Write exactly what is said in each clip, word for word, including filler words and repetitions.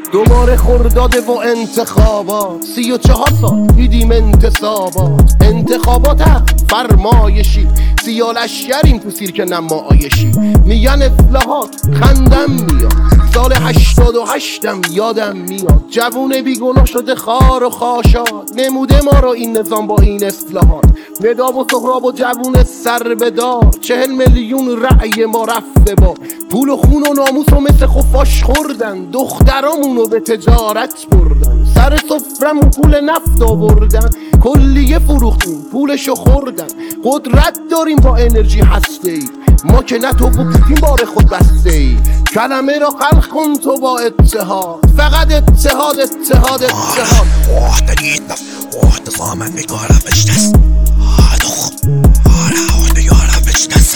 دوباره خرداده و انتخابات، سی و چهار سال دیدیم انتصابات. انتخابات فرمایشی، سیاه لشکریم تو سیرک نمایشی. میگن اصلاحات، خندم میاد، سال هشتاد و هشتم یادم میاد. جوون بیگناه شده خار و خاشاد، نموده ما رو این نظام با این اصلاحات. نداب و سهراب و جوون سر بدار، چهل میلیون رأی ما رفته با پول و خون و ناموس و مثل خفاش خوردن. دخترامونو به تجارت بردن، سر سفرمون پول نفت آوردن. کلیه فروختیم پولشو خوردن. قدرت داریم با انرژی هسته ای، ما که نه تو و پوتین بار خود بسته ای. کلمه را خلق کن تو با اتحاد، فقط اتحاد اتحاد اتحاد. Orada gitmez, orada zaman bir kara beştes. Aduh, ara orada yara beştes.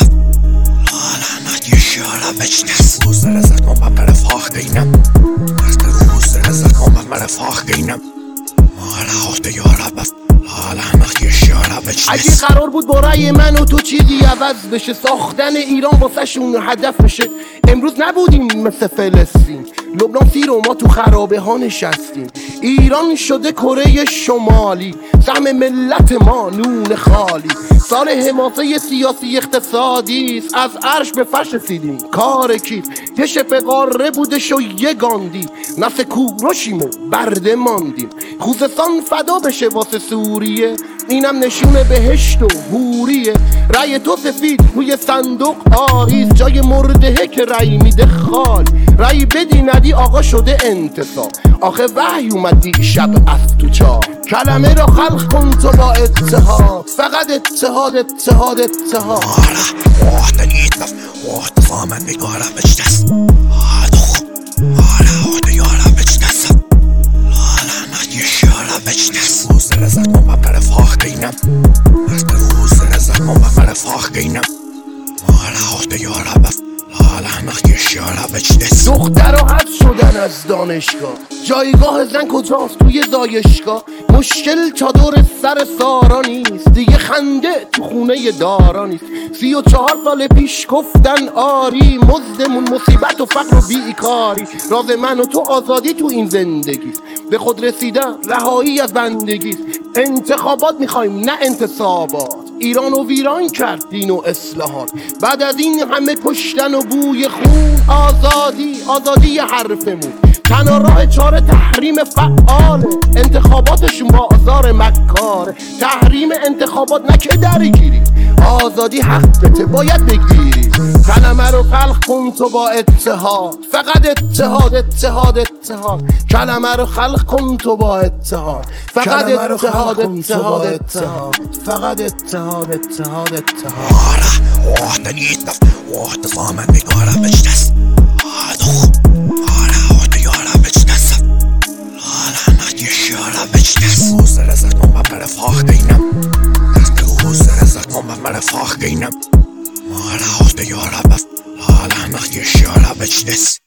Lala mat yaşara beştes. Uzara zakon bak bana fah giynem. Arda uzara zakon bak bana fah giynem. Ara orada yara bas. Lala mat yaşara beştes. اگه قرار بود با رأی من و تو چیزی عوض بشه، ساختن ایران واسه شون هدف بشه، امروز نبودیم مثل فلسطین. لبنان سیر و ما تو خرابه ها نشستیم. ایران شده کره شمالی، سهم ملت ما نون خالی. سال حماسه سیاسی اقتصادی است، از عرش به فرش رسیدیم. کار کیست؟ یه شبه قاره بودش و یه گاندی، نسل کوروشیم و برده ماندیم. خوزستان فدا بشه واسه سوریه، اینم نشونه بهشت و حوریه. رأی تو سفید روی صندوق آریز، جای مردهه که رأی میده خال. رأی بدی ندی آقا شده انتصاب، آخه وحی اومد دیشب از تو چاه. کلمه را خلق کن تو با اتحاد، فقط اتحاد اتحاد اتحاد. Ara orada gitmez, orada zaman bir kara beştes. Aduh, ara orada yara beştes. Lala mat yaşara beştes. Uzara zakon bak bana fah giynem. Arda uzara zakon bak bana fah giynem. Ara orada yara bas. Lala mat yaşara beştes. دخترها حد شدن از دانشگاه، جایگاه زن کجاست توی زایشگاه. مشکل چادر سر سارا نیست، دیگه خنده تو خونه دارا نیست. سی و چهار سال پیش گفتن آری، مزدمون مصیبت و فقر و بیکاری. راز من و تو آزادی تو این زندگیست، به خود رسیدن رهایی از بندگیست. انتخابات میخوایم نه انتصابات، ایران و ویران کرد دین و اصلاحات. بعد از این همه کشتن و بوی خون، آزادی آزادی حرفمون. تنها راه چاره تحریم فعاله، انتخاباتشون با آزار مکاره. تحریم انتخابات نه که درگیری، آزادی حقته باید بگیری. کلمه رو خلق کن تو با اتحاد، فقط اتحاد اتحاد اتحاد. کلمه رو خلق کن تو با اتحاد، فقط اتحاد اتحاد اتحاد. فقط اتحاد اتحاد اتحاد. Ara orada gitmez, orada zaman bir kara beştes. Aduh, ara orada yara beştes. Lala mat yaşara beştes. Uzara zakon bak bana fah giynem. Arda uzara zakon bak bana fah giynem. Ara orada yara bas. Lala mat yaşara beştes.